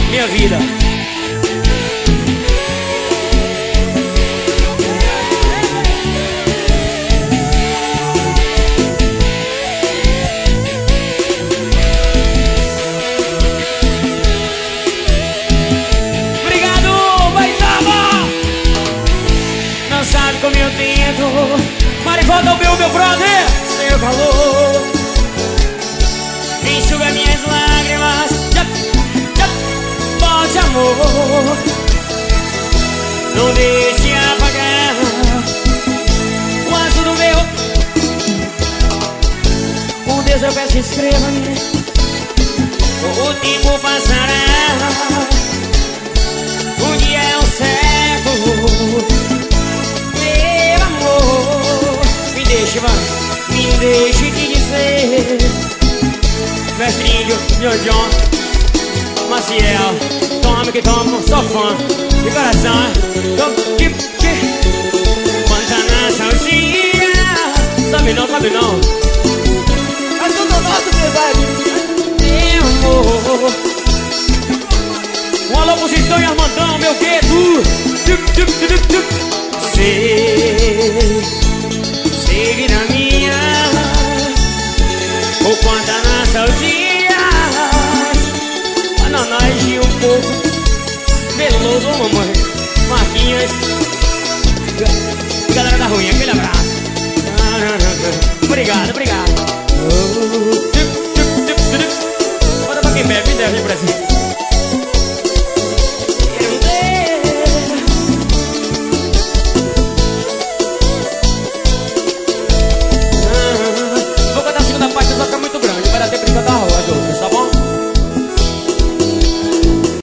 minha vida. Como eu tento, Marivolta, o meu brother, seu calor enxuga minhas lágrimas, bote amor, não deixe apagar o azul do meu. Por Deus eu peço, escreva-me, o tempo passará, o dia é um século. Me deixe te dizer, Mestrinho, John, Maciel, tome que tomo, sou fã de coração. Quanta nostalgia, sabe não, sabe não. É tudo nosso, verdade. Meu amor. Um alô pro Citão e Armandão, meu gueto.